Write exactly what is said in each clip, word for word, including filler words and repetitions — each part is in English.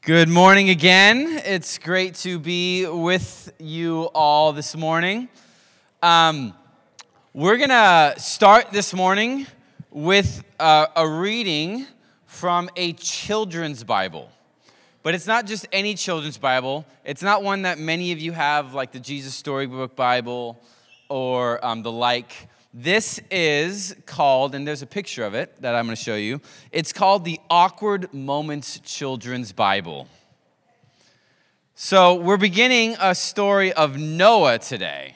Good morning again. It's great to be with you all this morning. Um, we're going to start this morning with uh, a reading from a children's Bible. But it's not just any children's Bible. It's not one that many of you have, like the Jesus Storybook Bible or um, the like. This is called, and there's a picture of it that I'm going to show you. It's called the Awkward Moments Children's Bible. So we're beginning a story of Noah today.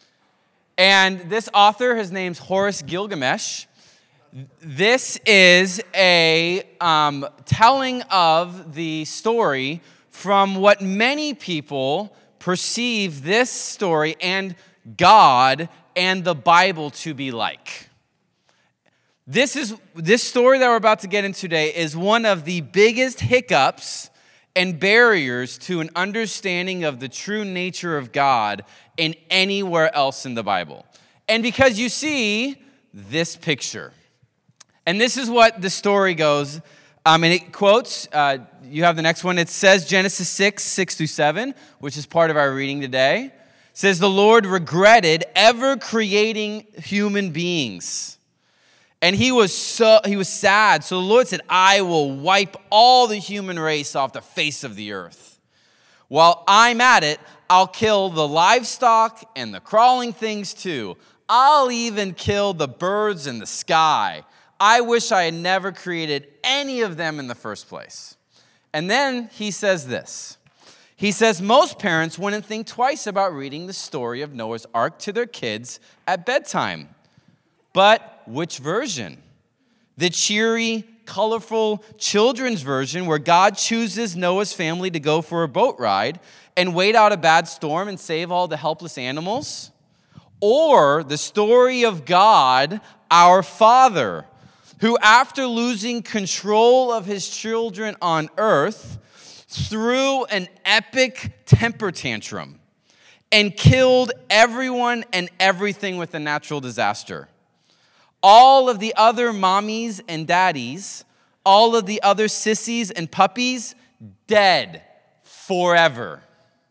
And this author, his name's Horace Gilgamesh. This is a um, telling of the story from what many people perceive this story and God and the Bible to be like. This is this story that we're about to get into today is one of the biggest hiccups and barriers to an understanding of the true nature of God in anywhere else in the Bible. And because you see this picture. And this is what the story goes. Um, and it quotes, uh, you have the next one. It says Genesis six, six through seven, which is part of our reading today. It says, the Lord regretted ever creating human beings. And he was so he was sad. So the Lord said, I will wipe all the human race off the face of the earth. While I'm at it, I'll kill the livestock and the crawling things too. I'll even kill the birds in the sky. I wish I had never created any of them in the first place. And then he says this. He says, most parents wouldn't think twice about reading the story of Noah's Ark to their kids at bedtime. But which version? The cheery, colorful children's version where God chooses Noah's family to go for a boat ride and wait out a bad storm and save all the helpless animals? Or the story of God, our Father, who after losing control of his children on earth, threw an epic temper tantrum and killed everyone and everything with a natural disaster. All of the other mommies and daddies, all of the other sissies and puppies, dead forever.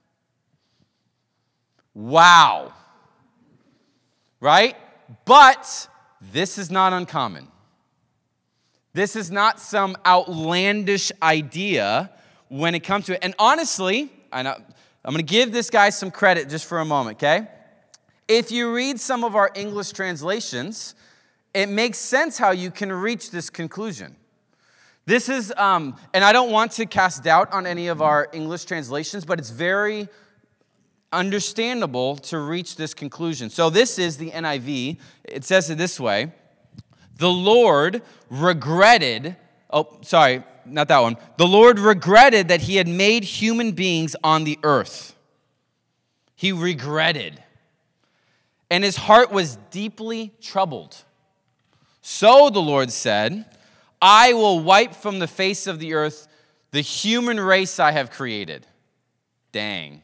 Wow. Right? But this is not uncommon. This is not some outlandish idea when it comes to it. And honestly, I know, I'm going to give this guy some credit just for a moment, okay? If you read some of our English translations, it makes sense how you can reach this conclusion. This is, um, and I don't want to cast doubt on any of our English translations, but it's very understandable to reach this conclusion. So this is the N I V. It says it this way. The Lord regretted, oh, sorry, not that one. The Lord regretted that he had made human beings on the earth. He regretted. And his heart was deeply troubled. So the Lord said, I will wipe from the face of the earth the human race I have created. Dang.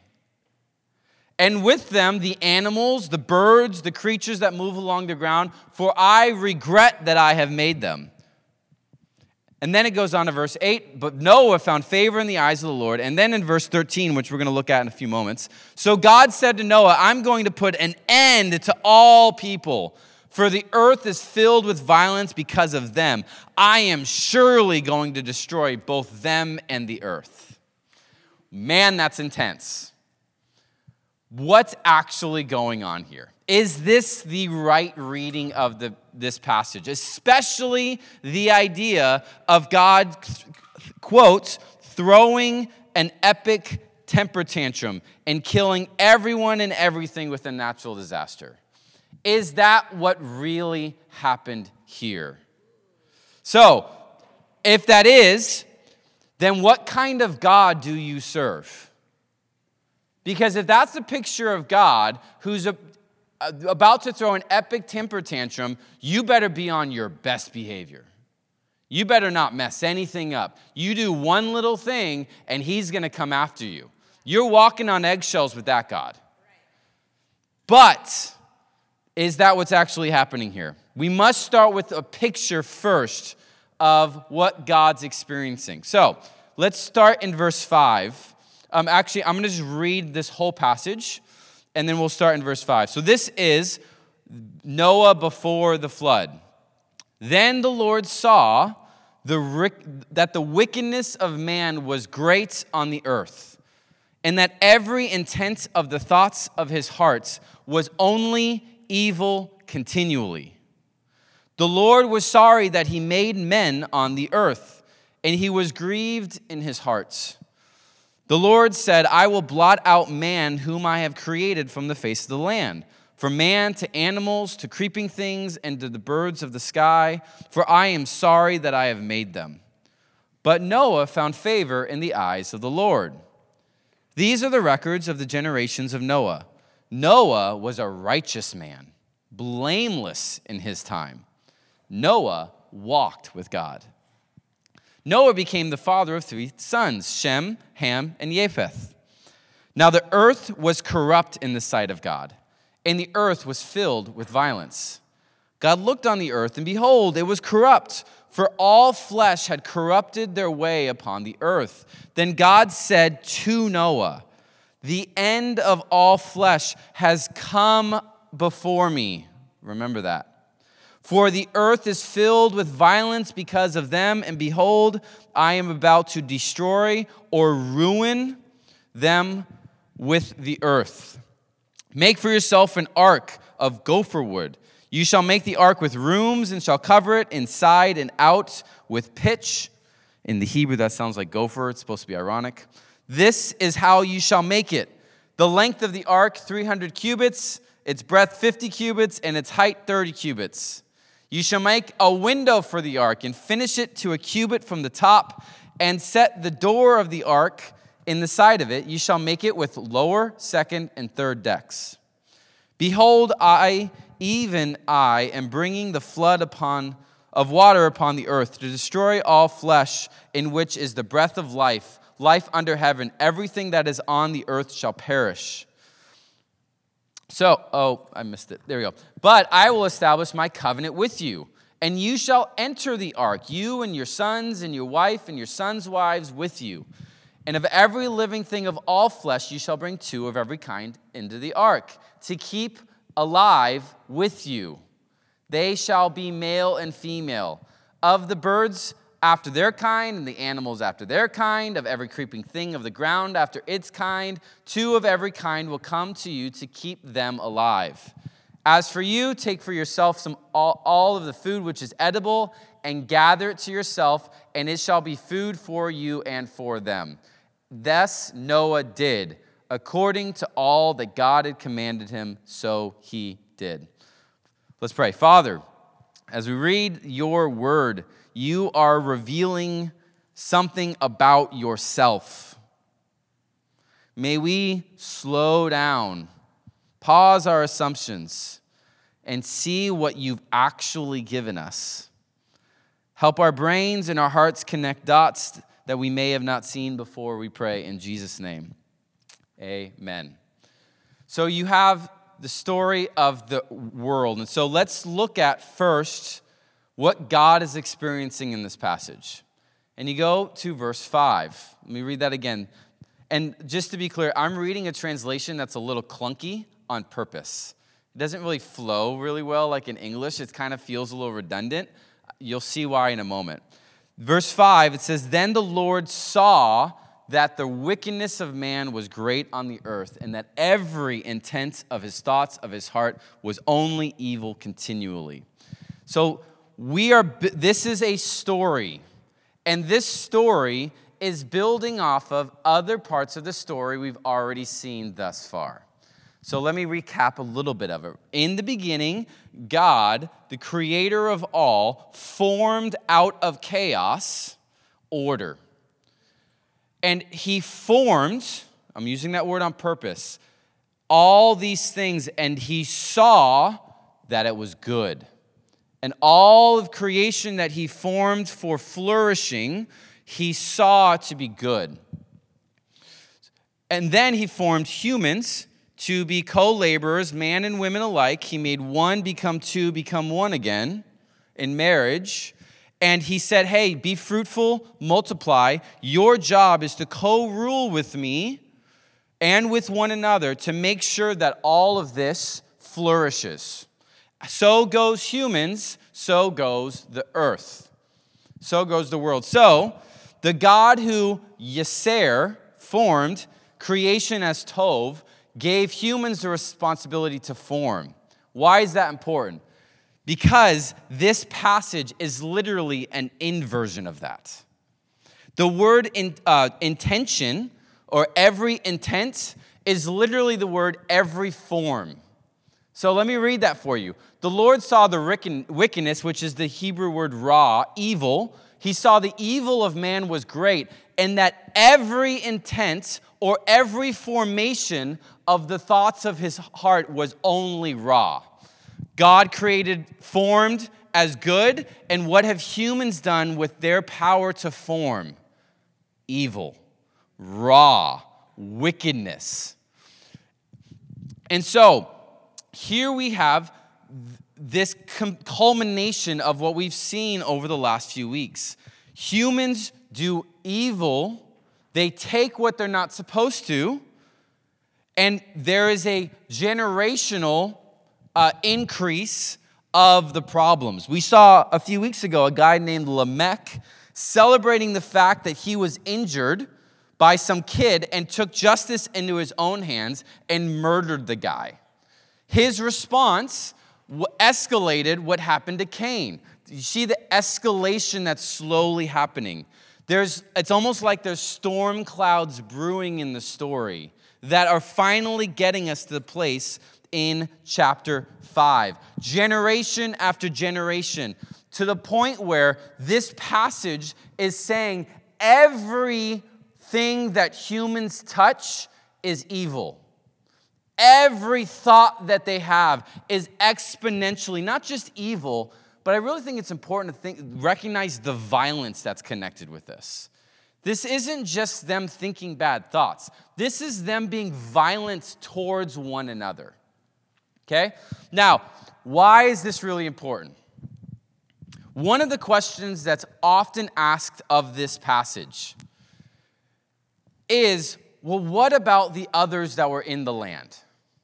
And with them the animals, the birds, the creatures that move along the ground, for I regret that I have made them. And then it goes on to verse eight, but Noah found favor in the eyes of the Lord. And then in verse thirteen, which we're going to look at in a few moments. So God said to Noah, I'm going to put an end to all people, for the earth is filled with violence because of them. I am surely going to destroy both them and the earth. Man, that's intense. What's actually going on here? Is this the right reading of the, this passage? Especially the idea of God, quote, throwing an epic temper tantrum and killing everyone and everything with a natural disaster. Is that what really happened here? So, if that is, then what kind of God do you serve? Because if that's the picture of God who's a, a, about to throw an epic temper tantrum, you better be on your best behavior. You better not mess anything up. You do one little thing, and he's going to come after you. You're walking on eggshells with that God. But is that what's actually happening here? We must start with a picture first of what God's experiencing. So let's start in verse five. Um, actually, I'm going to just read this whole passage, and then we'll start in verse five. So this is Noah before the flood. Then the Lord saw the, that the wickedness of man was great on the earth, and that every intent of the thoughts of his heart was only evil continually. The Lord was sorry that he made men on the earth, and he was grieved in his heart. The Lord said, I will blot out man whom I have created from the face of the land, from man to animals to creeping things and to the birds of the sky, for I am sorry that I have made them. But Noah found favor in the eyes of the Lord. These are the records of the generations of Noah. Noah was a righteous man, blameless in his time. Noah walked with God. Noah became the father of three sons, Shem, Ham, and Japheth. Now the earth was corrupt in the sight of God, and the earth was filled with violence. God looked on the earth, and behold, it was corrupt, for all flesh had corrupted their way upon the earth. Then God said to Noah, the end of all flesh has come before me. Remember that. For the earth is filled with violence because of them, and behold, I am about to destroy or ruin them with the earth. Make for yourself an ark of gopher wood. You shall make the ark with rooms and shall cover it inside and out with pitch. In the Hebrew, that sounds like gopher. It's supposed to be ironic. This is how you shall make it. The length of the ark, three hundred cubits, its breadth, fifty cubits, and its height, thirty cubits. You shall make a window for the ark and finish it to a cubit from the top and set the door of the ark in the side of it. You shall make it with lower, second, and third decks. Behold, I, even I, am bringing the flood upon of water upon the earth to destroy all flesh in which is the breath of life, life under heaven. Everything that is on the earth shall perish. So, oh, I missed it. There we go. But I will establish my covenant with you, and you shall enter the ark, you and your sons and your wife and your sons' wives with you. And of every living thing of all flesh you shall bring two of every kind into the ark, to keep alive with you. They shall be male and female. Of the birds after their kind, and the animals after their kind, of every creeping thing of the ground after its kind, two of every kind will come to you to keep them alive. As for you, take for yourself some all, all of the food which is edible, and gather it to yourself, and it shall be food for you and for them. Thus Noah did, according to all that God had commanded him, so he did. Let's pray. Father, as we read your word, you are revealing something about yourself. May we slow down, pause our assumptions, and see what you've actually given us. Help our brains and our hearts connect dots that we may have not seen before, we pray in Jesus' name. Amen. So you have the story of the world. And so let's look at first what God is experiencing in this passage. And you go to verse five. Let me read that again. And just to be clear, I'm reading a translation that's a little clunky on purpose. It doesn't really flow really well like in English. It kind of feels a little redundant. You'll see why in a moment. Verse five, it says, Then the Lord saw that the wickedness of man was great on the earth, and that every intent of his thoughts of his heart was only evil continually. So we are. This is a story, and this story is building off of other parts of the story we've already seen thus far. So let me recap a little bit of it. In the beginning, God, the creator of all, formed out of chaos order. And he formed, I'm using that word on purpose, all these things, and he saw that it was good. And all of creation that he formed for flourishing, he saw to be good. And then he formed humans to be co-laborers, man and women alike. He made one become two, become one again in marriage. And he said, hey, be fruitful, multiply. Your job is to co-rule with me and with one another to make sure that all of this flourishes. So goes humans, so goes the earth. So goes the world. So the God who Yeser formed creation as Tov gave humans the responsibility to form. Why is that important? Because this passage is literally an inversion of that. The word in, uh, intention, or every intent, is literally the word every form. So let me read that for you. The Lord saw the wickedness, which is the Hebrew word ra, evil. He saw the evil of man was great, and that every intent or every formation of the thoughts of his heart was only ra. God created, formed as good, and what have humans done with their power to form? Evil, raw, wickedness. And so, here we have this culmination of what we've seen over the last few weeks. Humans do evil, they take what they're not supposed to, and there is a generational Uh, increase of the problems. We saw a few weeks ago a guy named Lamech celebrating the fact that he was injured by some kid and took justice into his own hands and murdered the guy. His response escalated what happened to Cain. You see the escalation that's slowly happening. There's, it's almost like there's storm clouds brewing in the story that are finally getting us to the place in chapter five. Generation after generation, to the point where this passage is saying everything that humans touch is evil. Every thought that they have is exponentially, not just evil, but I really think it's important to think, recognize the violence that's connected with this. This isn't just them thinking bad thoughts. This is them being violent towards one another. Okay? Now, why is this really important? One of the questions that's often asked of this passage is, well, what about the others that were in the land?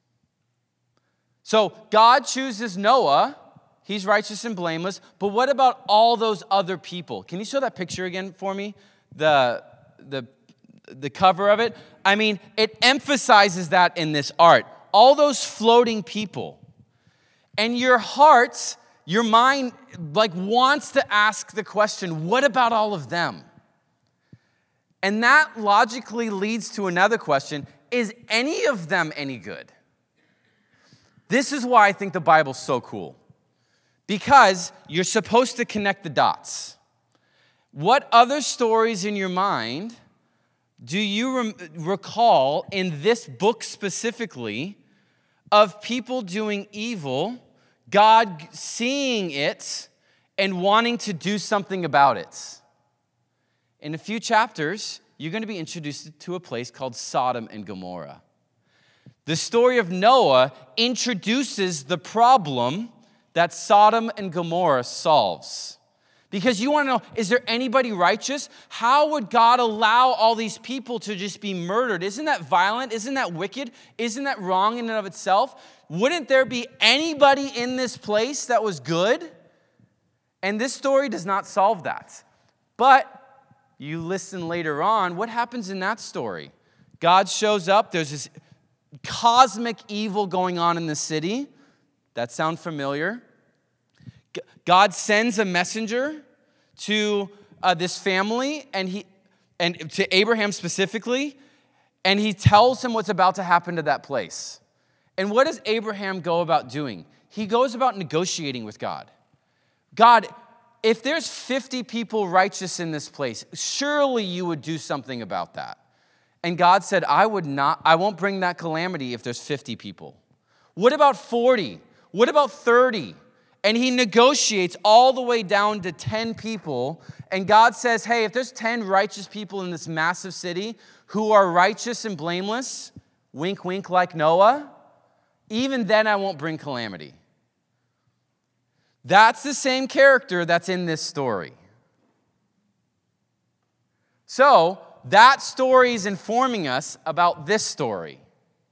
So God chooses Noah. He's righteous and blameless. But what about all those other people? Can you show that picture again for me? The, the, the cover of it? I mean, it emphasizes that in this art. All those floating people. And your heart, your mind, like wants to ask the question, what about all of them? And that logically leads to another question, is any of them any good? This is why I think the Bible's so cool. Because you're supposed to connect the dots. What other stories in your mind do you rem- recall in this book specifically of people doing evil, God seeing it and wanting to do something about it? In a few chapters, you're going to be introduced to a place called Sodom and Gomorrah. The story of Noah introduces the problem that Sodom and Gomorrah solves. Because you want to know, is there anybody righteous? How would God allow all these people to just be murdered? Isn't that violent? Isn't that wicked? Isn't that wrong in and of itself? Wouldn't there be anybody in this place that was good? And this story does not solve that. But you listen later on, what happens in that story? God shows up, there's this cosmic evil going on in the city. That sound familiar? God sends a messenger to uh, this family, and he, and to Abraham specifically, and he tells him what's about to happen to that place. And what does Abraham go about doing? He goes about negotiating with God. God, if there's fifty people righteous in this place, surely you would do something about that. And God said, I would not, I won't bring that calamity if there's fifty people. What about forty? What about thirty? And he negotiates all the way down to ten people. And God says, hey, if there's ten righteous people in this massive city who are righteous and blameless, wink, wink, like Noah, even then I won't bring calamity. That's the same character that's in this story. So that story is informing us about this story.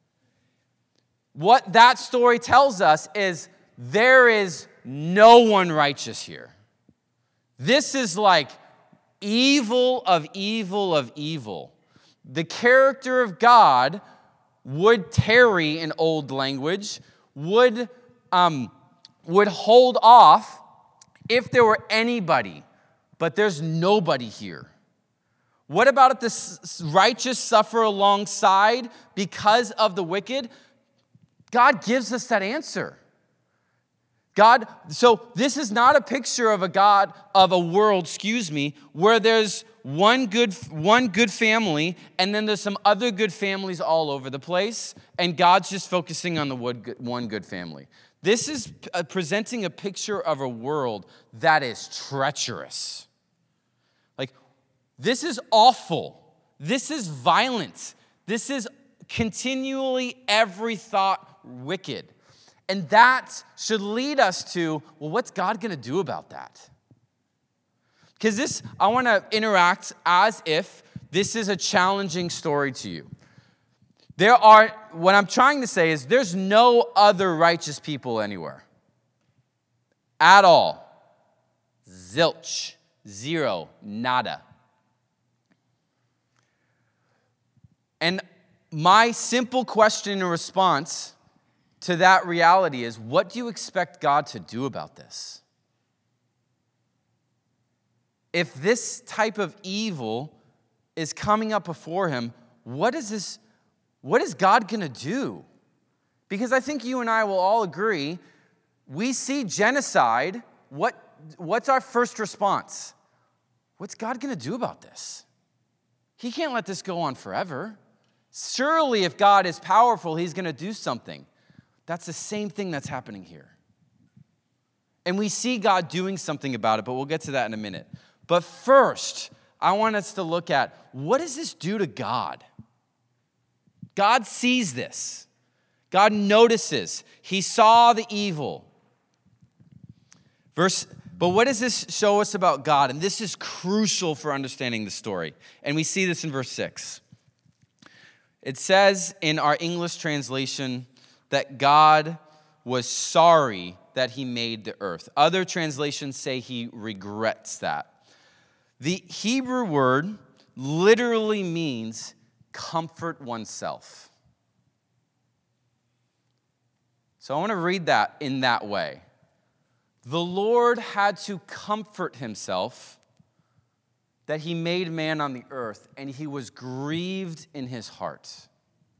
What that story tells us is there is no one righteous here. This is like evil of evil of evil. The character of God would tarry in old language, would, um, would hold off if there were anybody, but there's nobody here. What about if the righteous suffer alongside because of the wicked? God gives us that answer. God, so this is not a picture of a God, of a world, excuse me, where there's one good, one good family and then there's some other good families all over the place and God's just focusing on the one good family. This is presenting a picture of a world that is treacherous. Like, this is awful. This is violent. This is continually every thought wicked. And that should lead us to, well, what's God going to do about that? Because this, I want to interact as if this is a challenging story to you. There are, what I'm trying to say is there's no other righteous people anywhere. At all. Zilch. Zero. Nada. And my simple question and response to that reality is, what do you expect God to do about this? If this type of evil is coming up before him, what is this, what is God going to do? Because I think you and I will all agree, we see genocide, what, what's our first response? What's God going to do about this? He can't let this go on forever. Surely if God is powerful, he's going to do something. That's the same thing that's happening here. And we see God doing something about it, but we'll get to that in a minute. But first, I want us to look at, what does this do to God? God sees this. God notices. He saw the evil. Verse, but what does this show us about God? And this is crucial for understanding the story. And we see this in verse six. It says in our English translation that God was sorry that he made the earth. Other translations say he regrets that. The Hebrew word literally means comfort oneself. So I want to read that in that way. The Lord had to comfort himself that he made man on the earth, and he was grieved in his heart.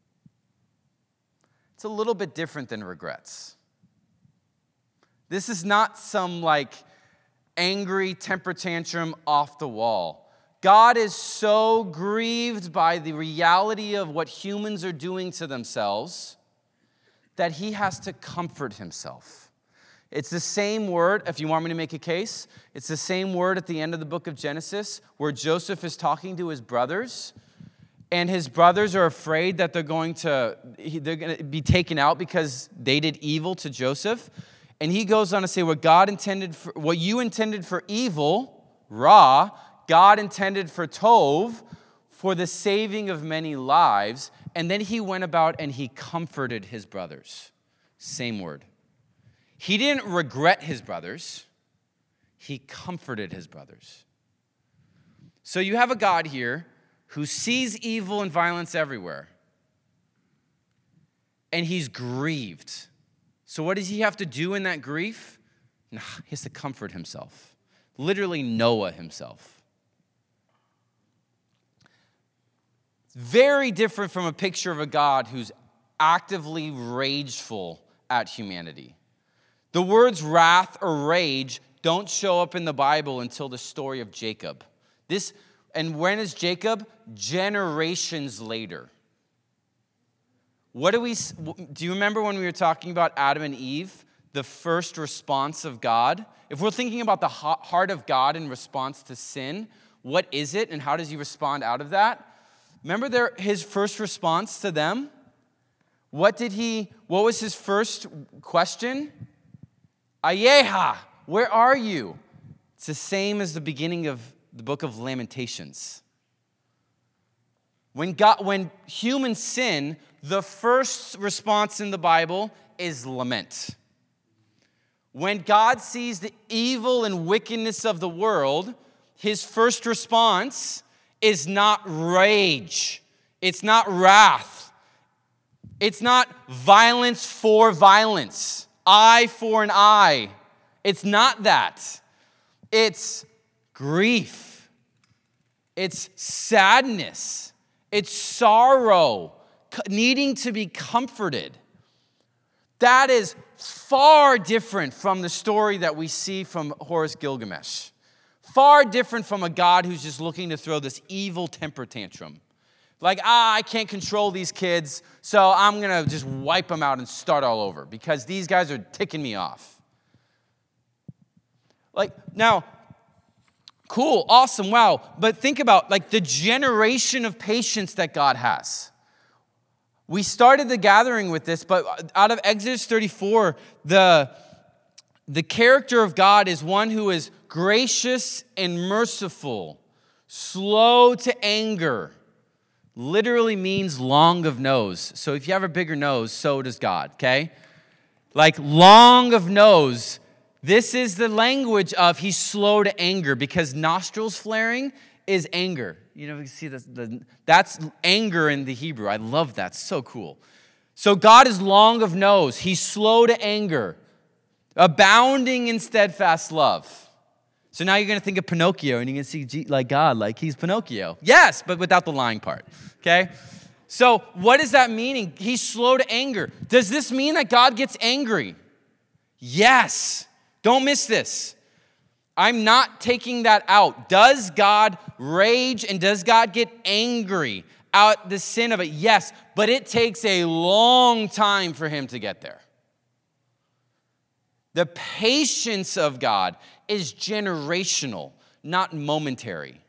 It's a little bit different than regrets. This is not some like angry temper tantrum off the wall. God is so grieved by the reality of what humans are doing to themselves that he has to comfort himself. It's the same word, if you want me to make a case, it's the same word at the end of the book of Genesis where Joseph is talking to his brothers. And his brothers are afraid that they're going to they're going to be taken out because they did evil to Joseph. And he goes on to say, what God intended for, what you intended for evil, Ra, God intended for Tov, for the saving of many lives. And then he went about and he comforted his brothers. Same word. He didn't regret his brothers. He comforted his brothers. So you have a God here who sees evil and violence everywhere. And he's grieved. So what does he have to do in that grief? He has to comfort himself. Literally Noah himself. Very different from a picture of a God who's actively rageful at humanity. The words wrath or rage don't show up in the Bible until the story of Jacob. This, and when is Jacob? Generations later. What do we, do you remember when we were talking about Adam and Eve, the first response of God? If we're thinking about the heart of God in response to sin, what is it and how does he respond out of that? Remember their, his first response to them? What did he, what was his first question? Ayeha, where are you? It's the same as the beginning of the book of Lamentations. When God, when humans sin, the first response in the Bible is lament. When God sees the evil and wickedness of the world, his first response is not rage. It's not wrath. It's not violence for violence. Eye for an eye. It's not that. It's grief. It's sadness. It's sorrow, needing to be comforted. That is far different from the story that we see from Horace Gilgamesh. Far different from a God who's just looking to throw this evil temper tantrum. Like, ah, I can't control these kids, so I'm going to just wipe them out and start all over because these guys are ticking me off. Like, now, cool, awesome, wow. But think about, like, the generation of patience that God has. We started the gathering with this, but out of Exodus thirty-four, the, the character of God is one who is gracious and merciful, slow to anger. Literally means long of nose. So if you have a bigger nose, so does God, okay? Like long of nose. This is the language of he's slow to anger because nostrils flaring is anger. You know, you see this, the, that's anger in the Hebrew. I love that. So cool. So God is long of nose. He's slow to anger, abounding in steadfast love. So now you're going to think of Pinocchio and you're going to see like God, like he's Pinocchio. Yes, but without the lying part, okay? So what is that meaning? He's slow to anger. Does this mean that God gets angry? Yes. Don't miss this. I'm not taking that out. Does God rage and does God get angry out the sin of it? Yes, but it takes a long time for him to get there. The patience of God is generational, not momentary.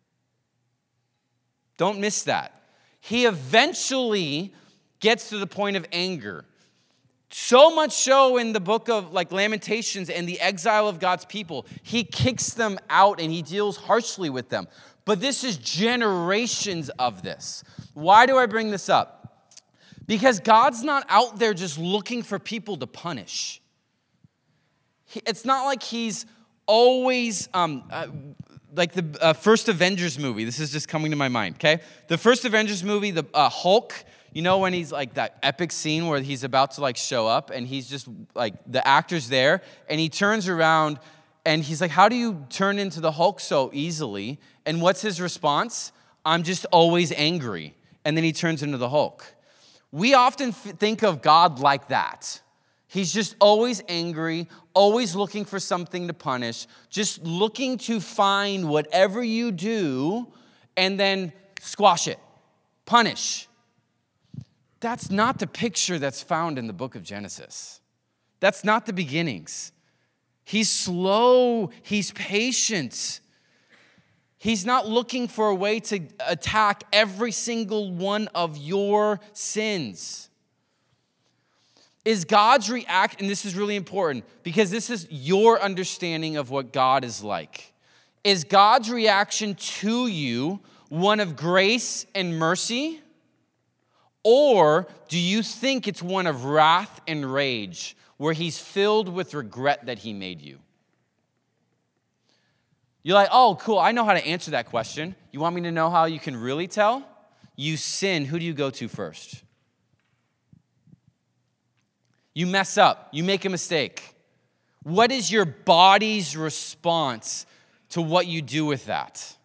Don't miss that. He eventually gets to the point of anger. So much so in the book of like Lamentations and the exile of God's people, he kicks them out and he deals harshly with them. But this is generations of this. Why do I bring this up? Because God's not out there just looking for people to punish. It's not like he's always, um, uh, like the uh, first Avengers movie. This is just coming to my mind, okay? The first Avengers movie, the uh, Hulk, you know when he's like that epic scene where he's about to like show up and he's just like, the actor's there and he turns around and he's like, how do you turn into the Hulk so easily? And what's his response? I'm just always angry. And then he turns into the Hulk. We often f- think of God like that. He's just always angry, always looking for something to punish, just looking to find whatever you do and then squash it, punish. That's not the picture that's found in the book of Genesis. That's not the beginnings. He's slow, he's patient. He's not looking for a way to attack every single one of your sins. Is God's react, and this is really important because this is your understanding of what God is like. Is God's reaction to you one of grace and mercy? Or do you think it's one of wrath and rage where he's filled with regret that he made you? You're like, oh, cool, I know how to answer that question. You want me to know how you can really tell? You sin, who do you go to first? You mess up. You make a mistake. What is your body's response to what you do with that?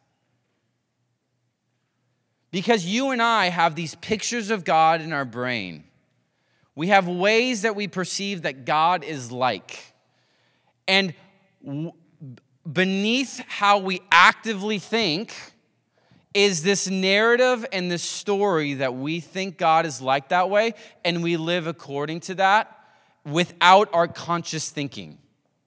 Because you and I have these pictures of God in our brain. We have ways that we perceive that God is like. And w- beneath how we actively think is this narrative and this story that we think God is like that way, and we live according to that without our conscious thinking.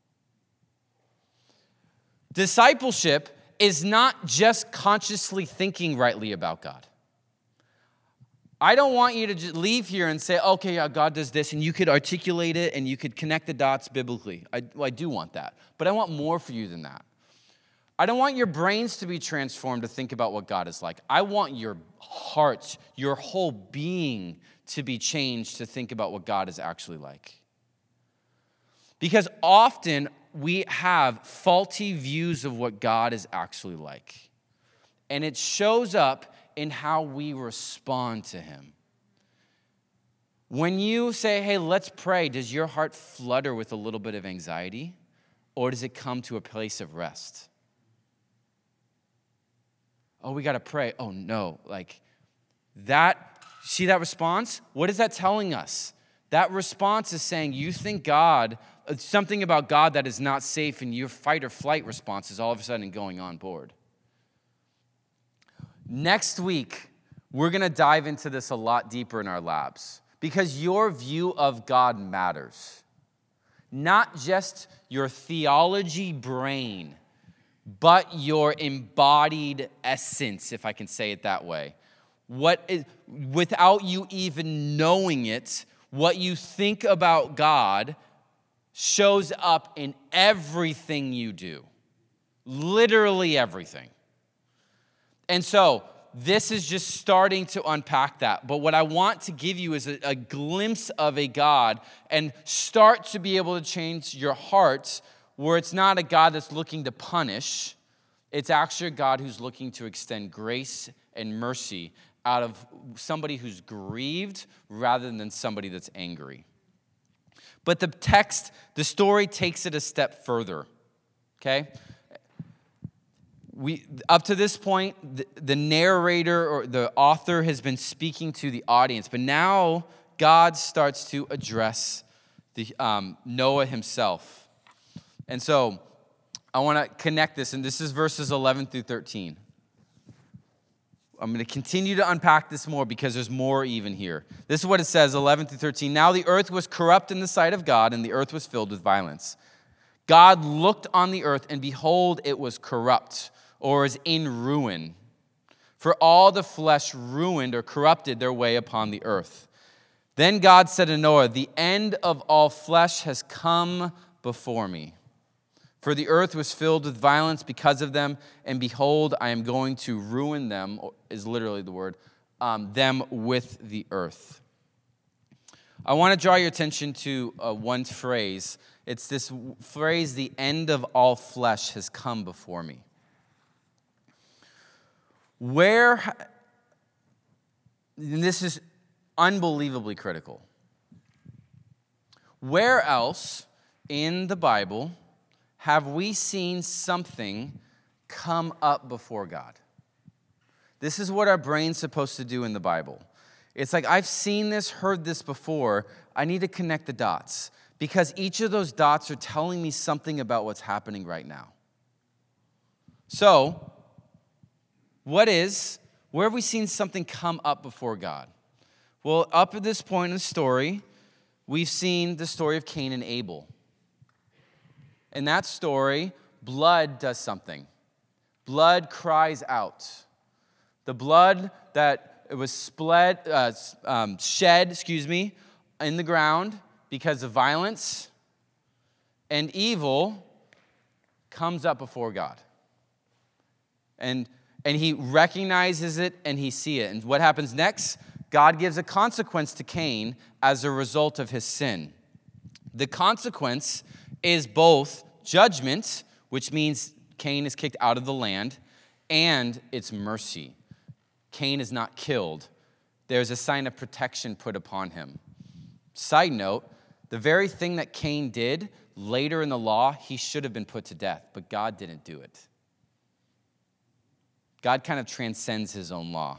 Discipleship is not just consciously thinking rightly about God. I don't want you to just leave here and say, okay, yeah, God does this, and you could articulate it, and you could connect the dots biblically. I, well, I do want that, but I want more for you than that. I don't want your brains to be transformed to think about what God is like. I want your heart, your whole being to be changed to think about what God is actually like. Because often we have faulty views of what God is actually like. And it shows up in how we respond to him. When you say, hey, let's pray, does your heart flutter with a little bit of anxiety? Or does it come to a place of rest? Oh, we got to pray. Oh, no. Like that, see that response? What is that telling us? That response is saying you think God, something about God that is not safe, and your fight or flight response is all of a sudden going on board. Next week, we're going to dive into this a lot deeper in our labs because your view of God matters. Not just your theology brain, but your embodied essence, if I can say it that way. What is, without you even knowing it, what you think about God shows up in everything you do. Literally everything. And so, this is just starting to unpack that. But what I want to give you is a, a glimpse of a God and start to be able to change your heart where it's not a God that's looking to punish. It's actually a God who's looking to extend grace and mercy out of somebody who's grieved rather than somebody that's angry. But the text, the story takes it a step further, okay? We, up to this point, the, the narrator or the author has been speaking to the audience, but now God starts to address the, um, Noah himself. And so I want to connect this, and this is verses eleven through thirteen. I'm going to continue to unpack this more because there's more even here. This is what it says, eleven through thirteen. Now the earth was corrupt in the sight of God, and the earth was filled with violence. God looked on the earth, and behold, it was corrupt, or is in ruin. For all the flesh ruined or corrupted their way upon the earth. Then God said to Noah, the end of all flesh has come before me. For the earth was filled with violence because of them, and behold, I am going to ruin them, is literally the word, um, them with the earth. I want to draw your attention to uh, one phrase. It's this phrase, the end of all flesh has come before me. Where, and this is unbelievably critical. Where else in the Bible have we seen something come up before God? This is what our brain's supposed to do in the Bible. It's like, I've seen this, heard this before. I need to connect the dots because each of those dots are telling me something about what's happening right now. So, what is, where have we seen something come up before God? Well, up at this point in the story, we've seen the story of Cain and Abel. In that story, blood does something. Blood cries out. The blood that it was split, uh, um, shed, excuse me, in the ground because of violence and evil comes up before God. And, and he recognizes it and he sees it. And what happens next? God gives a consequence to Cain as a result of his sin. The consequence is both judgment, which means Cain is kicked out of the land, and it's mercy. Cain is not killed. There's a sign of protection put upon him. Side note, the very thing that Cain did later in the law, he should have been put to death, but God didn't do it. God kind of transcends his own law.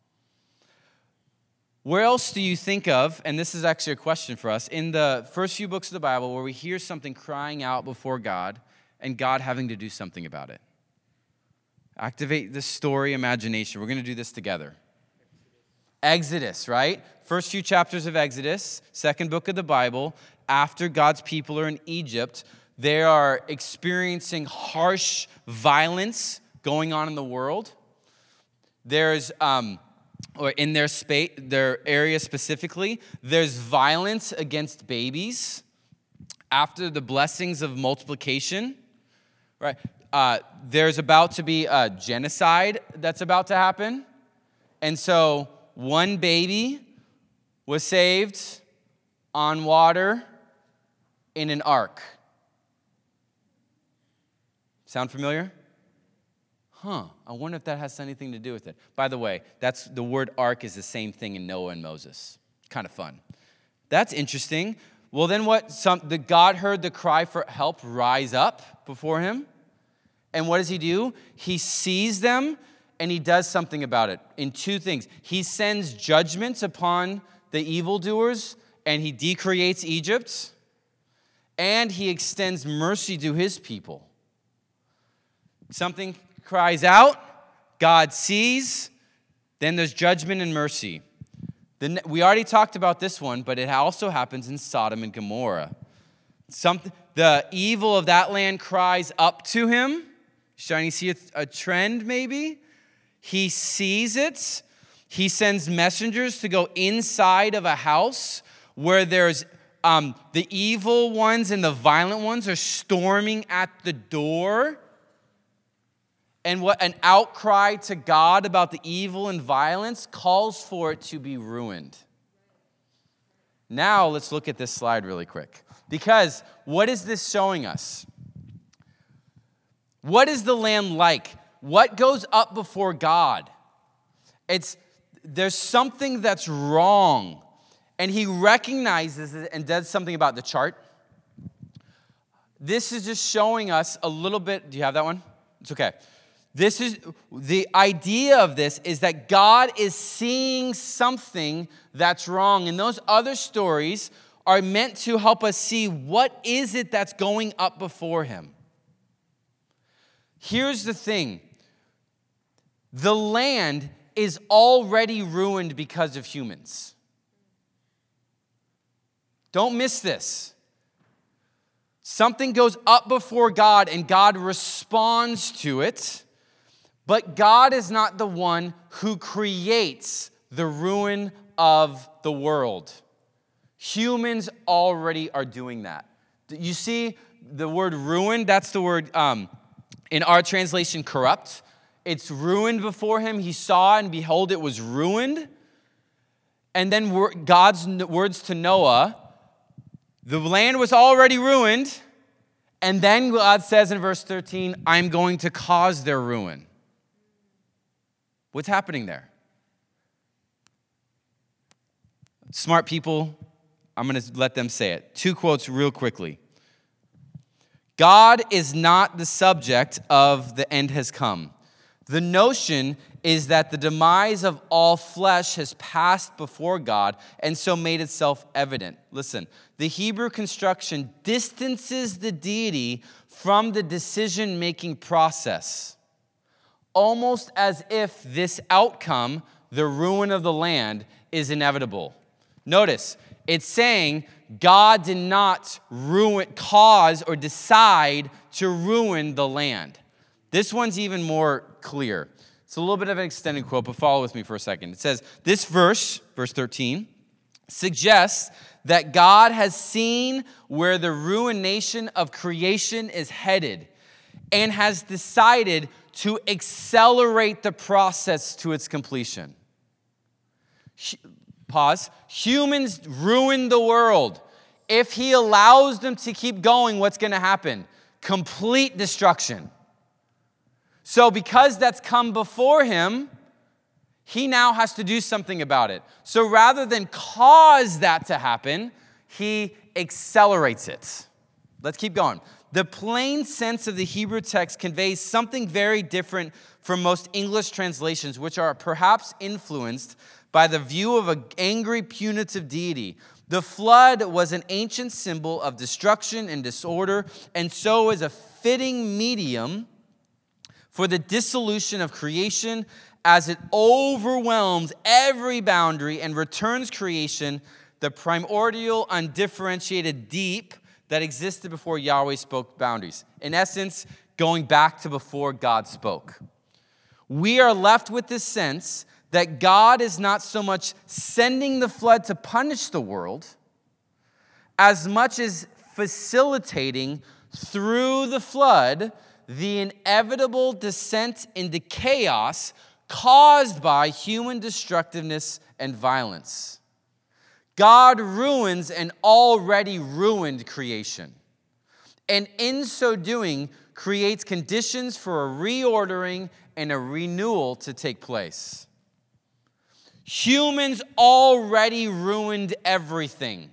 Where else do you think of, and this is actually a question for us, in the first few books of the Bible where we hear something crying out before God and God having to do something about it? Activate the story imagination. We're going to do this together. Exodus, right? First few chapters of Exodus, second book of the Bible. After God's people are in Egypt, they are experiencing harsh violence going on in the world. There's... Um, or in their space, their area specifically, there's violence against babies after the blessings of multiplication, right? uh, there's about to be a genocide that's about to happen. And so one baby was saved on water in an ark. Sound familiar? Huh, I wonder if that has anything to do with it. By the way, that's the word ark is the same thing in Noah and Moses. Kind of fun. That's interesting. Well, then what? Some, the God heard the cry for help rise up before him. And what does he do? He sees them and he does something about it in two things. He sends judgments upon the evildoers and he decreates Egypt. And he extends mercy to his people. Something cries out, God sees, then there's judgment and mercy. The, we already talked about this one, but it also happens in Sodom and Gomorrah. Something, the evil of that land cries up to him. Starting to see a, a trend maybe. He sees it. He sends messengers to go inside of a house where there's um, the evil ones and the violent ones are storming at the door. And what an outcry to God about the evil and violence calls for it to be ruined. Now let's look at this slide really quick. Because what is this showing us? What is the land like? What goes up before God? It's there's something that's wrong. And he recognizes it and does something about the chart. This is just showing us a little bit. Do you have that one? It's okay. This is the idea of this is that God is seeing something that's wrong. And those other stories are meant to help us see what is it that's going up before him. Here's the thing. The land is already ruined because of humans. Don't miss this. Something goes up before God and God responds to it. But God is not the one who creates the ruin of the world. Humans already are doing that. You see the word ruin, that's the word um, in our translation corrupt. It's ruined before him. He saw and behold, it was ruined. And then God's words to Noah, the land was already ruined. And then God says in verse thirteen, I'm going to cause their ruin. What's happening there? Smart people, I'm going to let them say it. Two quotes real quickly. God is not the subject of the end has come. The notion is that the demise of all flesh has passed before God and so made itself evident. Listen, the Hebrew construction distances the deity from the decision-making process. Almost as if this outcome, the ruin of the land, is inevitable. Notice, it's saying God did not ruin, cause or decide to ruin the land. This one's even more clear. It's a little bit of an extended quote, but follow with me for a second. It says, this verse, verse thirteen, suggests that God has seen where the ruination of creation is headed and has decided to accelerate the process to its completion. Pause. Humans ruin the world. If he allows them to keep going, what's going to happen? Complete destruction. So because that's come before him, he now has to do something about it. So rather than cause that to happen, he accelerates it. Let's keep going. The plain sense of the Hebrew text conveys something very different from most English translations, which are perhaps influenced by the view of an angry, punitive deity. The flood was an ancient symbol of destruction and disorder, and so is a fitting medium for the dissolution of creation as it overwhelms every boundary and returns creation the primordial, undifferentiated deep that existed before Yahweh spoke boundaries. In essence, going back to before God spoke. We are left with this sense that God is not so much sending the flood to punish the world as much as facilitating through the flood the inevitable descent into chaos caused by human destructiveness and violence. God ruins an already ruined creation, and in so doing, creates conditions for a reordering and a renewal to take place. Humans already ruined everything.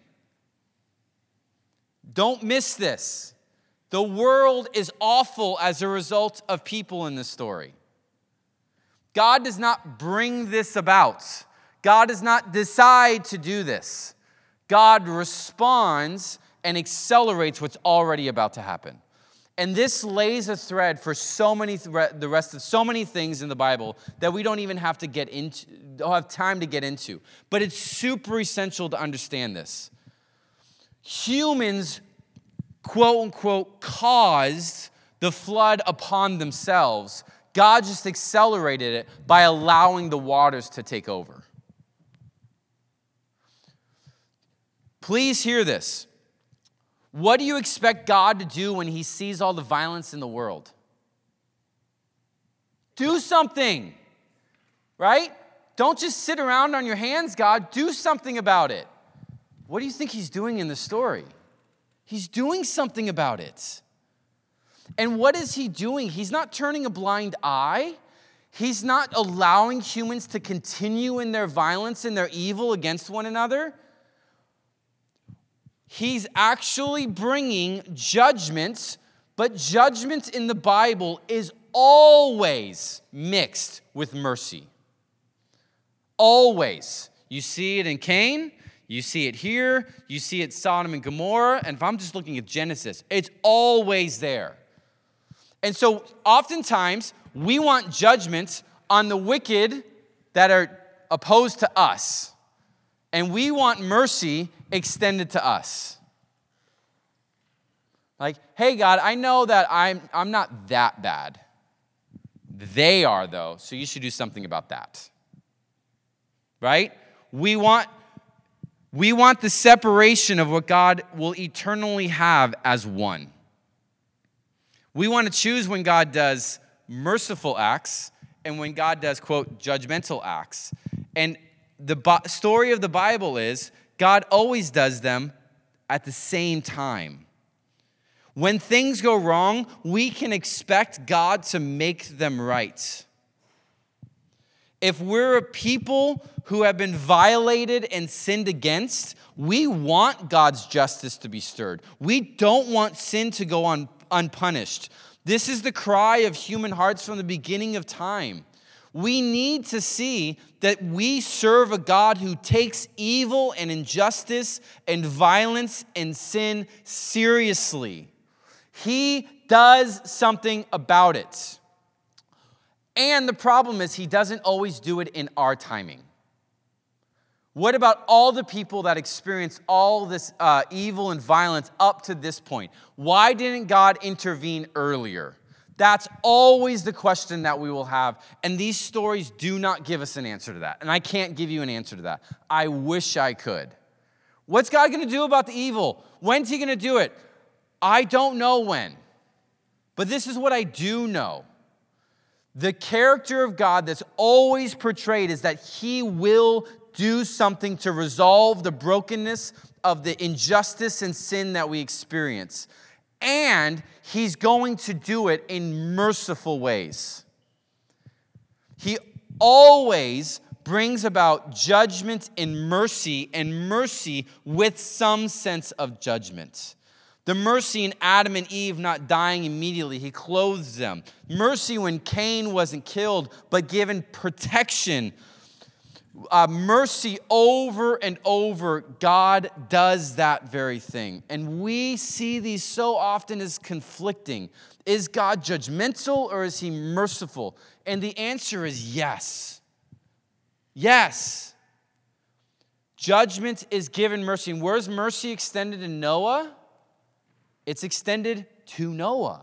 Don't miss this. The world is awful as a result of people in this story. God does not bring this about. God does not decide to do this. God responds and accelerates what's already about to happen. And this lays a thread for so many the rest of so many things in the Bible that we don't even have to get into, don't have time to get into. But it's super essential to understand this. Humans, quote unquote, caused the flood upon themselves. God just accelerated it by allowing the waters to take over. Please hear this. What do you expect God to do when he sees all the violence in the world? Do something, right? Don't just sit around on your hands, God. Do something about it. What do you think he's doing in the story? He's doing something about it. And what is he doing? He's not turning a blind eye. He's not allowing humans to continue in their violence and their evil against one another. He's actually bringing judgment, but judgment in the Bible is always mixed with mercy. Always. You see it in Cain, you see it here, you see it Sodom and Gomorrah, and if I'm just looking at Genesis, it's always there. And so oftentimes, we want judgment on the wicked that are opposed to us, and we want mercy extended to us. Like, hey, God, I know that I'm, I'm not that bad. They are, though, so you should do something about that. Right? We want, we want the separation of what God will eternally have as one. We want to choose when God does merciful acts and when God does, quote, judgmental acts. And the bo- story of the Bible is God always does them at the same time. When things go wrong, we can expect God to make them right. If we're a people who have been violated and sinned against, we want God's justice to be stirred. We don't want sin to go on unpunished. This is the cry of human hearts from the beginning of time. We need to see that we serve a God who takes evil and injustice and violence and sin seriously. He does something about it. And the problem is he doesn't always do it in our timing. What about all the people that experience all this uh, evil and violence up to this point? Why didn't God intervene earlier? That's always the question that we will have. And these stories do not give us an answer to that. And I can't give you an answer to that. I wish I could. What's God going to do about the evil? When's he going to do it? I don't know when. But this is what I do know. The character of God that's always portrayed is that he will do something to resolve the brokenness of the injustice and sin that we experience. And he's going to do it in merciful ways. He always brings about judgment and mercy, and mercy with some sense of judgment. The mercy in Adam and Eve not dying immediately, he clothes them. Mercy when Cain wasn't killed, but given protection. Uh, mercy over and over, God does that very thing. And we see these so often as conflicting. Is God judgmental or is he merciful? And the answer is yes. Yes. Judgment is given mercy. And where's mercy extended in Noah? It's extended to Noah.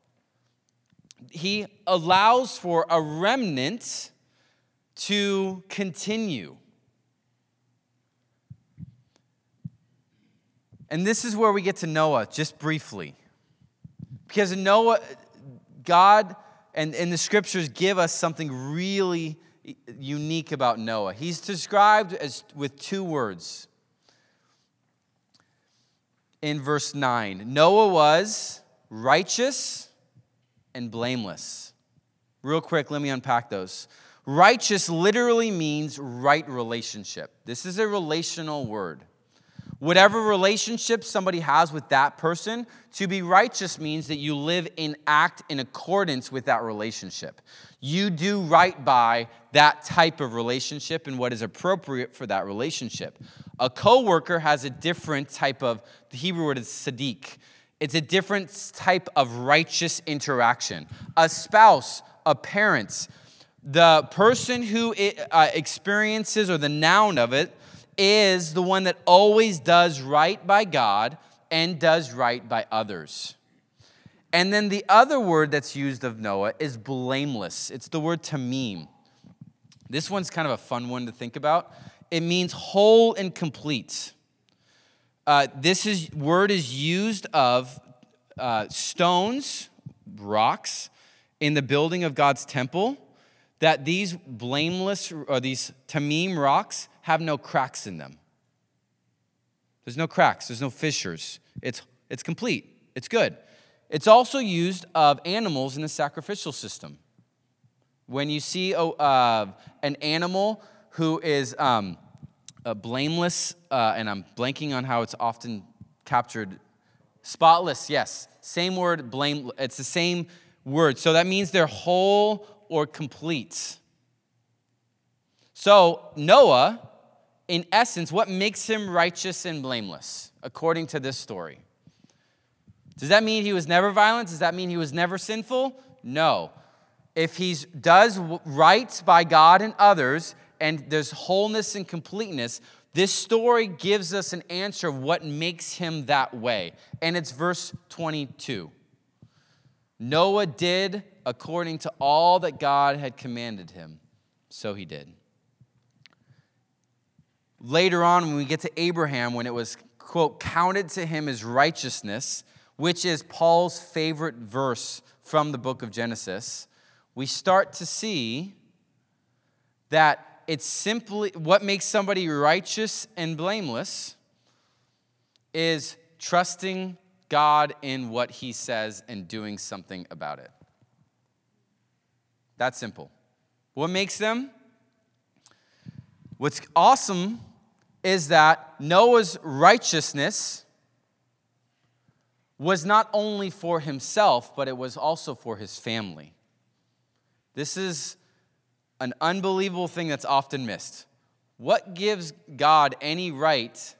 He allows for a remnant to continue. And this is where we get to Noah, just briefly. Because Noah, God and, and the scriptures give us something really unique about Noah. He's described as with two words. In verse nine, Noah was righteous and blameless. Real quick, let me unpack those. Righteous literally means right relationship. This is a relational word. Whatever relationship somebody has with that person, to be righteous means that you live and act in accordance with that relationship. You do right by that type of relationship and what is appropriate for that relationship. A coworker has a different type of, the Hebrew word is sadiq. It's a different type of righteous interaction. A spouse, a parent, the person who uh, experiences, or the noun of it, is the one that always does right by God and does right by others. And then the other word that's used of Noah is blameless. It's the word tamim. This one's kind of a fun one to think about. It means whole and complete. Uh, this is, word is used of uh, stones, rocks, in the building of God's temple, that these blameless, or these tamim rocks, have no cracks in them. There's no cracks. There's no fissures. It's, it's complete. It's good. It's also used of animals in the sacrificial system. When you see a, uh, an animal who is um, uh, blameless, uh, and I'm blanking on how it's often captured, spotless, yes. Same word, blame. It's the same word. So that means they're whole or complete. So Noah, in essence, what makes him righteous and blameless, according to this story? Does that mean he was never violent? Does that mean he was never sinful? No. If he does right by God and others, and there's wholeness and completeness, this story gives us an answer of what makes him that way. And it's verse twenty-two. Noah did according to all that God had commanded him. So he did. Later on, when we get to Abraham, when it was, quote, counted to him as righteousness, which is Paul's favorite verse from the book of Genesis, we start to see that it's simply, what makes somebody righteous and blameless is trusting God in what he says and doing something about it. That's simple. What makes them? What's awesome is that Noah's righteousness was not only for himself, but it was also for his family. This is an unbelievable thing that's often missed. What gives God any right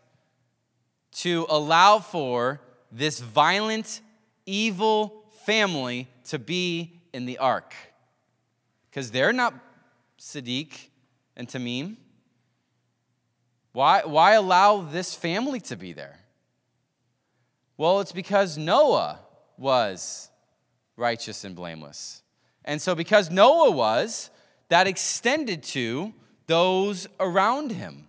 to allow for this violent, evil family to be in the ark? Because they're not Sadiq and Tamim. Why, why allow this family to be there? Well, it's because Noah was righteous and blameless. And so because Noah was, that extended to those around him.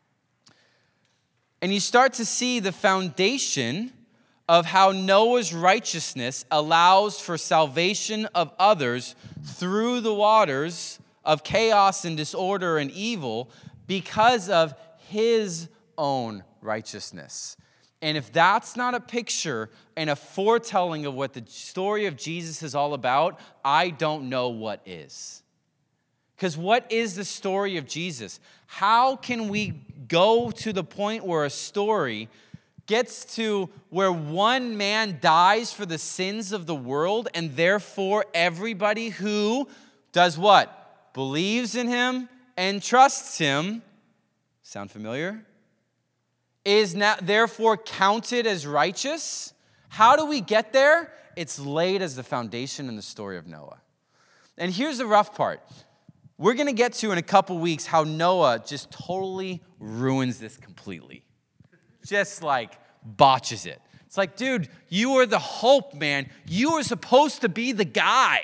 And you start to see the foundation of how Noah's righteousness allows for salvation of others through the waters of chaos and disorder and evil because of his own righteousness. And if that's not a picture and a foretelling of what the story of Jesus is all about, I don't know what is. Because what is the story of Jesus? How can we go to the point where a story gets to where one man dies for the sins of the world, and therefore everybody who does what? Believes in him and trusts him. Sound familiar? Is now therefore counted as righteous? How do we get there? It's laid as the foundation in the story of Noah. And here's the rough part. We're going to get to in a couple weeks how Noah just totally ruins this completely. Just like botches it. It's like, dude, you were the hope, man. You were supposed to be the guy.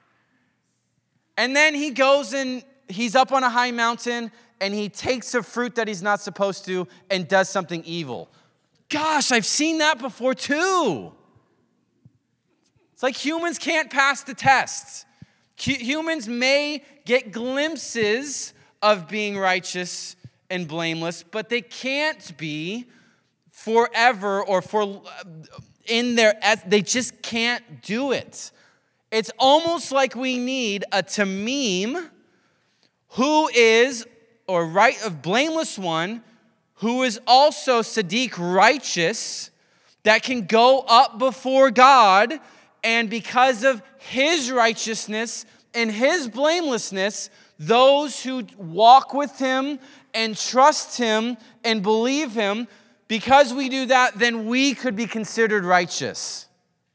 And then he goes and he's up on a high mountain and he takes a fruit that he's not supposed to and does something evil. Gosh, I've seen that before too. It's like humans can't pass the tests. Humans may get glimpses of being righteous and blameless, but they can't be forever or for in their, they just can't do it. It's almost like we need a tamim who is, or right of blameless one, who is also Sadiq righteous, that can go up before God, and because of his righteousness and his blamelessness, those who walk with him and trust him and believe him, because we do that, then we could be considered righteous.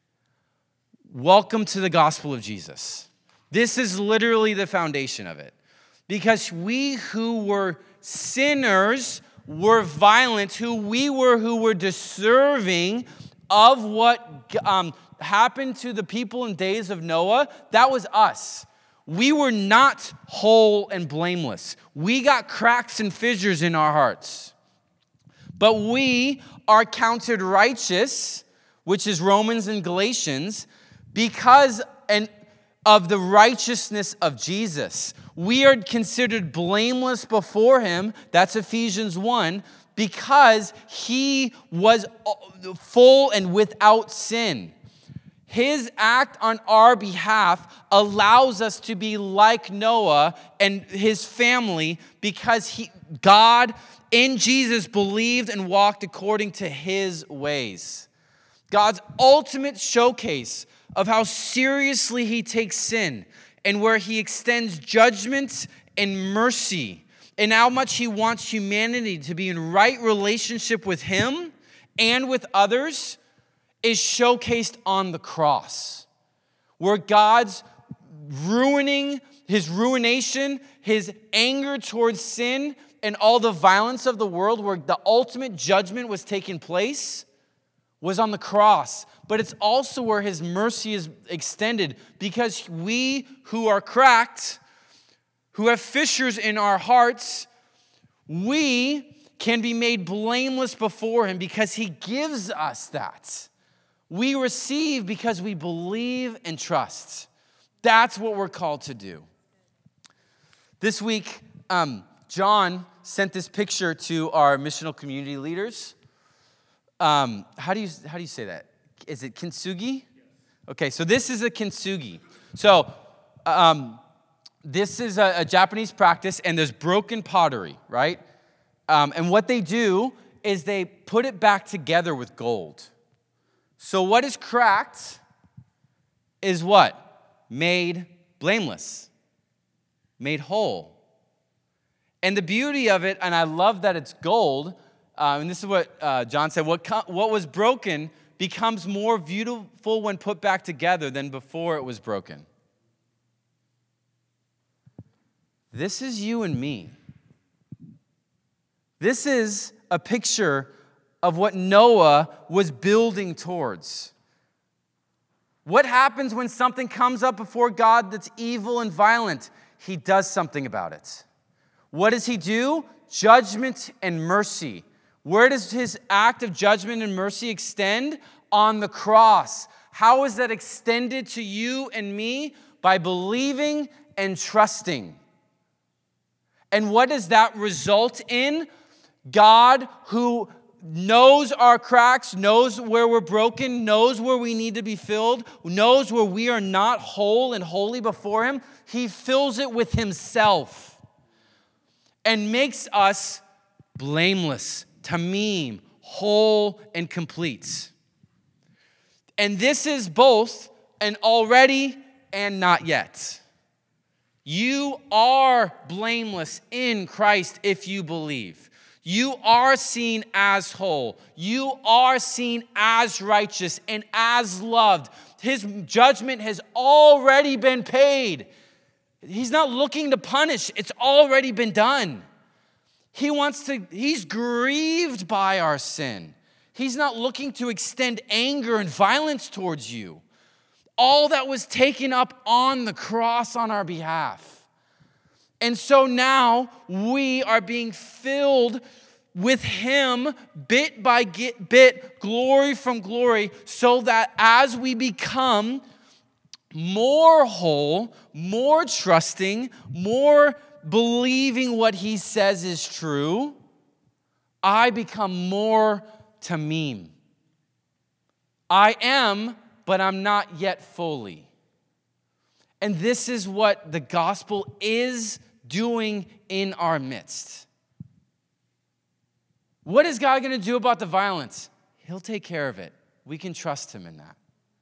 Welcome to the gospel of Jesus. This is literally the foundation of it. Because we who were sinners, were violent, who we were who were deserving of what um, happened to the people in days of Noah, that was us. We were not whole and blameless. We got cracks and fissures in our hearts. But we are counted righteous, which is Romans and Galatians, because and of the righteousness of Jesus. We are considered blameless before him, that's Ephesians one, because he was full and without sin. His act on our behalf allows us to be like Noah and his family because he, God in Jesus believed and walked according to his ways. God's ultimate showcase of how seriously he takes sin and where he extends judgment and mercy and how much he wants humanity to be in right relationship with him and with others is showcased on the cross, where God's ruining, his ruination, his anger towards sin, and all the violence of the world, where the ultimate judgment was taking place, was on the cross. But it's also where his mercy is extended, because we who are cracked, who have fissures in our hearts, we can be made blameless before him because he gives us that. We receive because we believe and trust. That's what we're called to do. This week, um, John sent this picture to our missional community leaders. Um, how do you how do you say that? Is it kintsugi? Okay, so this is a kintsugi. So um, this is a, a Japanese practice, and there's broken pottery, right? Um, and what they do is they put it back together with gold. So what is cracked is what? Made blameless, made whole. And the beauty of it, and I love that it's gold, uh, and this is what uh, John said, what, co- what was broken becomes more beautiful when put back together than before it was broken. This is you and me. This is a picture of what Noah was building towards. What happens when something comes up before God that's evil and violent? He does something about it. What does he do? Judgment and mercy. Where does his act of judgment and mercy extend? On the cross. How is that extended to you and me? By believing and trusting. And what does that result in? God, who knows our cracks, knows where we're broken, knows where we need to be filled, knows where we are not whole and holy before him. He fills it with himself and makes us blameless, tamim, whole and complete. And this is both an already and not yet. You are blameless in Christ if you believe. You are seen as whole. You are seen as righteous and as loved. His judgment has already been paid. He's not looking to punish. It's already been done. He wants to, he's grieved by our sin. He's not looking to extend anger and violence towards you. All that was taken up on the cross on our behalf. And so now we are being filled with him bit by bit, glory from glory, so that as we become more whole, more trusting, more believing what he says is true, I become more tamim. I am, but I'm not yet fully. And this is what the gospel is doing in our midst. What is God going to do about the violence? He'll take care of it. We can trust him in that.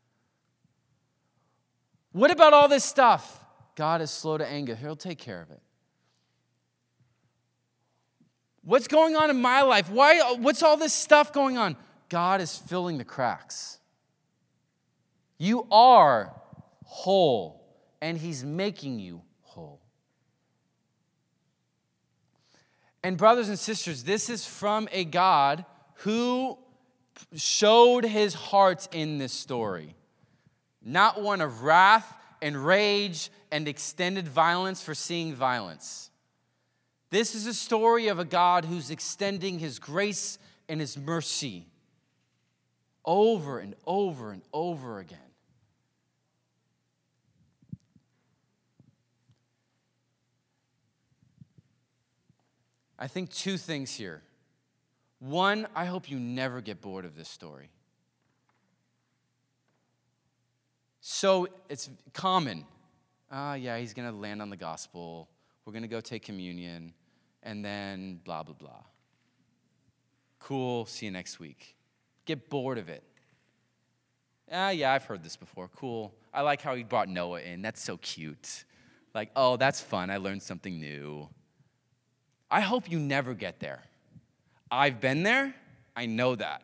What about all this stuff? God is slow to anger. He'll take care of it. What's going on in my life? Why? What's all this stuff going on? God is filling the cracks. You are whole, and he's making you whole. And brothers and sisters, this is from a God who showed his heart in this story. Not one of wrath and rage and extended violence for seeing violence. This is a story of a God who's extending his grace and his mercy over and over and over again. I think two things here. One, I hope you never get bored of this story. So it's common. Ah, uh, yeah, he's going to land on the gospel. We're going to go take communion. And then blah, blah, blah. Cool, see you next week. Get bored of it. Ah, yeah, I've heard this before. Cool. I like how he brought Noah in. That's so cute. Like, oh, that's fun. I learned something new. I hope you never get there. I've been there. I know that.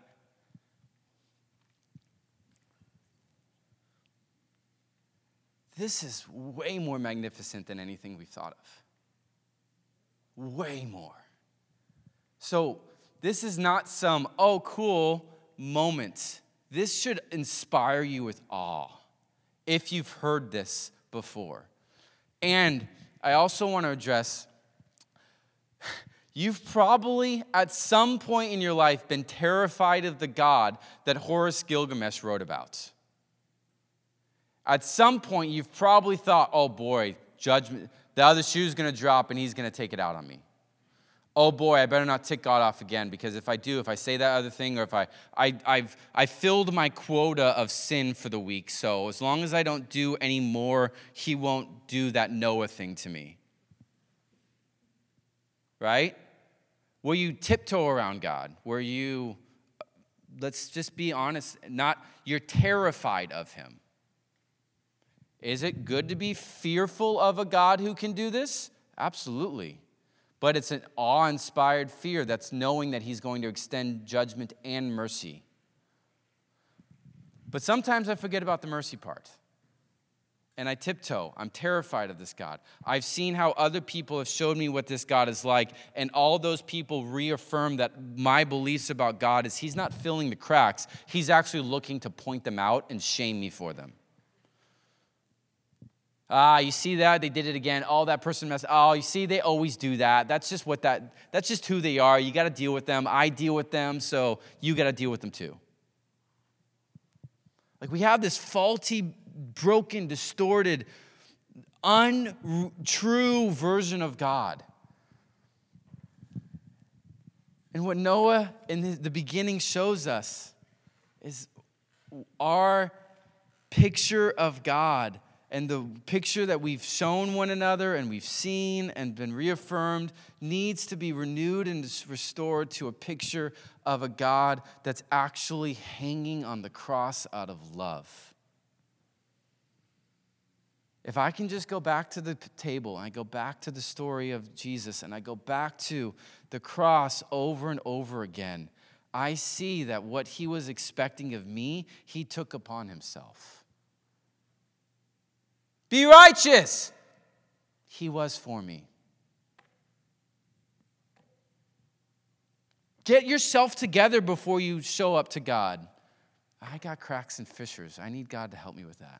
This is way more magnificent than anything we've thought of. Way more. So this is not some, oh, cool moment. This should inspire you with awe if you've heard this before. And I also want to address, you've probably at some point in your life been terrified of the God that Horace Gilgamesh wrote about. At some point, you've probably thought, oh boy, judgment, the other shoe's going to drop and he's going to take it out on me. Oh boy, I better not tick God off again, because if I do, if I say that other thing, or if I, I, I've I filled my quota of sin for the week, so as long as I don't do any more, he won't do that Noah thing to me. Right? Where you tiptoe around God, where you, let's just be honest, not, you're terrified of him. Is it good to be fearful of a God who can do this? Absolutely. But it's an awe-inspired fear that's knowing that he's going to extend judgment and mercy. But sometimes I forget about the mercy part. And I tiptoe. I'm terrified of this God. I've seen how other people have showed me what this God is like, and all those people reaffirm that my beliefs about God is he's not filling the cracks. He's actually looking to point them out and shame me for them. Ah, you see that? They did it again. Oh, that person messed. Oh, you see, they always do that. That's just what that, that's just who they are. You got to deal with them. I deal with them, so you got to deal with them too. Like we have this faulty, broken, distorted, untrue version of God. And what Noah in the beginning shows us is our picture of God. And the picture that we've shown one another and we've seen and been reaffirmed needs to be renewed and restored to a picture of a God that's actually hanging on the cross out of love. If I can just go back to the table and I go back to the story of Jesus and I go back to the cross over and over again, I see that what he was expecting of me, he took upon himself. Be righteous. He was for me. Get yourself together before you show up to God. I got cracks and fissures. I need God to help me with that.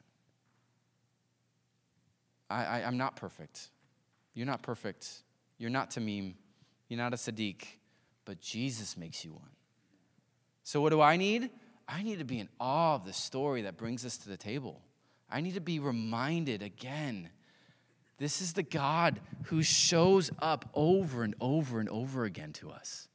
I, I, I'm not perfect. You're not perfect. You're not Tamim. You're not a Sadiq. but Jesus makes you one. So what do I need? I need to be in awe of the story that brings us to the table. I need to be reminded again, this is the God who shows up over and over and over again to us.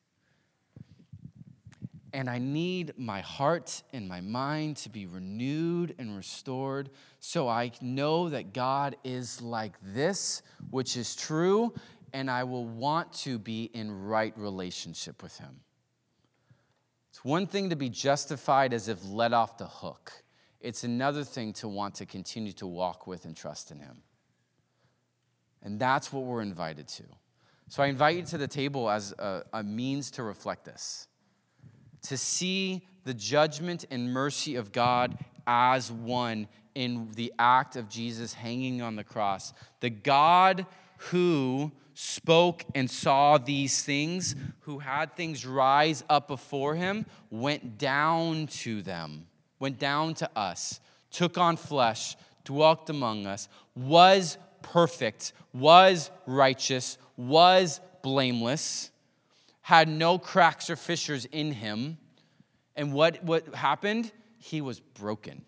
And I need my heart and my mind to be renewed and restored so I know that God is like this, which is true, and I will want to be in right relationship with him. It's one thing to be justified as if let off the hook. It's another thing to want to continue to walk with and trust in him. And that's what we're invited to. So I invite you to the table as a, a means to reflect this. To see the judgment and mercy of God as one in the act of Jesus hanging on the cross. The God who spoke and saw these things, who had things rise up before him, went down to them, went down to us, took on flesh, dwelt among us, was perfect, was righteous, was blameless, had no cracks or fissures in him. And what, what happened? He was broken.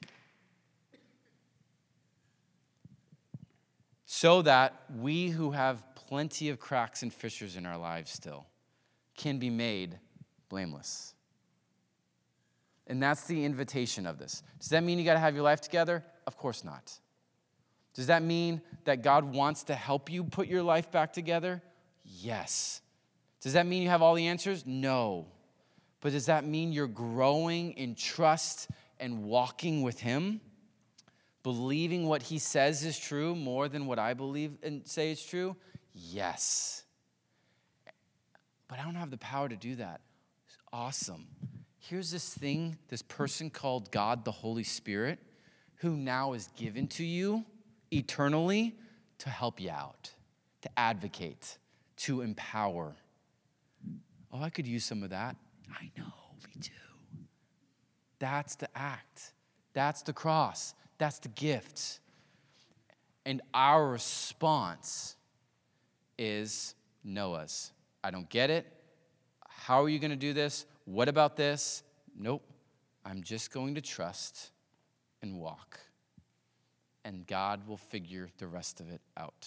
So that we who have plenty of cracks and fissures in our lives still can be made blameless. And that's the invitation of this. Does that mean you got to have your life together? Of course not. Does that mean that God wants to help you put your life back together? Yes. Does that mean you have all the answers? No. But does that mean you're growing in trust and walking with him? Believing what he says is true more than what I believe and say is true? Yes. But I don't have the power to do that. It's awesome. Here's this thing, this person called God, the Holy Spirit, who now is given to you eternally to help you out, to advocate, to empower. Oh, I could use some of that. I know, me too. That's the act. That's the cross. That's the gift. And our response is Noah's. I don't get it. How are you going to do this? What about this? Nope. I'm just going to trust and walk. And God will figure the rest of it out.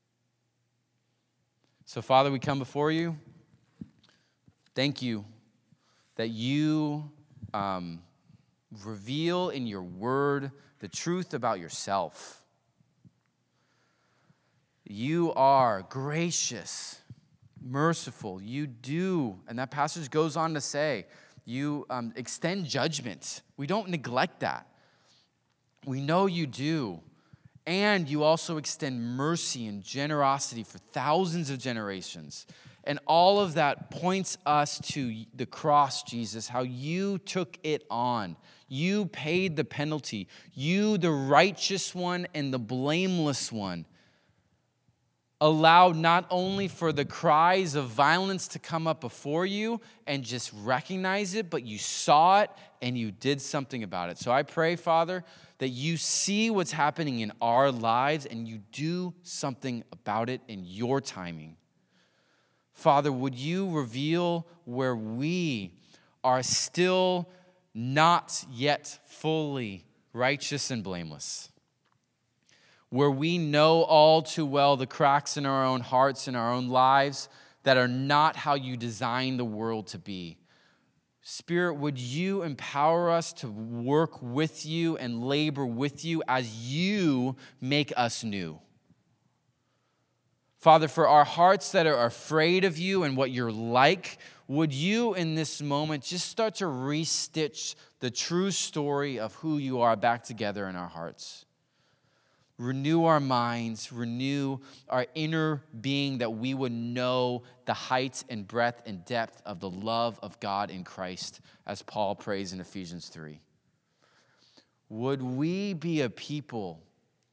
So, Father, we come before you. Thank you that you um, reveal in your word the truth about yourself. You are gracious, merciful. You do, and that passage goes on to say, you um, extend judgment. We don't neglect that. We know you do. And you also extend mercy and generosity for thousands of generations. And all of that points us to the cross, Jesus, how you took it on. You paid the penalty. You, the righteous one and the blameless one, allowed not only for the cries of violence to come up before you and just recognize it, but you saw it and you did something about it. So I pray, Father, that you see what's happening in our lives and you do something about it in your timing. Father, would you reveal where we are still not yet fully righteous and blameless? Where we know all too well the cracks in our own hearts and our own lives that are not how you designed the world to be. Spirit, would you empower us to work with you and labor with you as you make us new? Father, for our hearts that are afraid of you and what you're like, would you in this moment just start to restitch the true story of who you are back together in our hearts? Renew our minds, renew our inner being that we would know the height and breadth and depth of the love of God in Christ, as Paul prays in Ephesians three. Would we be a people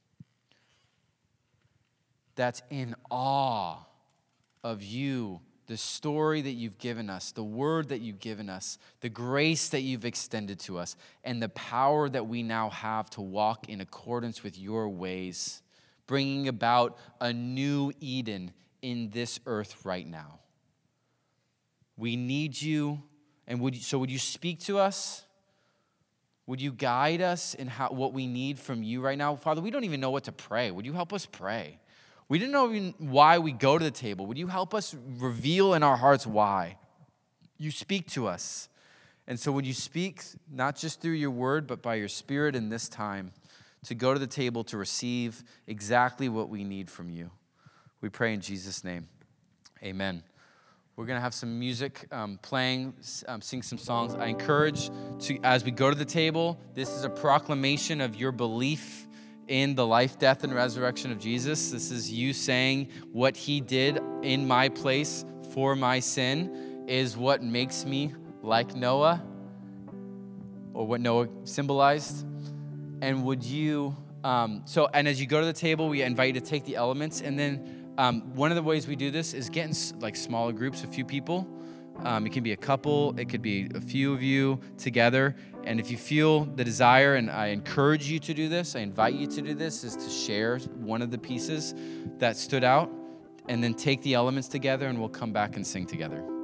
that's in awe of you, the story that you've given us, the word that you've given us, the grace that you've extended to us, and the power that we now have to walk in accordance with your ways, bringing about a new Eden in this earth right now. We need you. And would you, so would you speak to us? Would you guide us in how, what we need from you right now? Father, we don't even know what to pray. Would you help us pray? We didn't know even why we go to the table. Would you help us reveal in our hearts why? You speak to us. And so would you speak not just through your word, but by your Spirit in this time to go to the table to receive exactly what we need from you. We pray in Jesus' name. Amen. We're going to have some music um, playing, um, sing some songs. I encourage, to, as we go to the table, this is a proclamation of your belief in the life, death, and resurrection of Jesus. This is you saying what he did in my place for my sin is what makes me like Noah, or what Noah symbolized. And would you, um, so, and as you go to the table, we invite you to take the elements, and then Um, one of the ways we do this is get in like smaller groups, a few people. Um, it can be a couple, it could be a few of you together. And if you feel the desire, and I encourage you to do this, I invite you to do this, is to share one of the pieces that stood out, and then take the elements together, and we'll come back and sing together.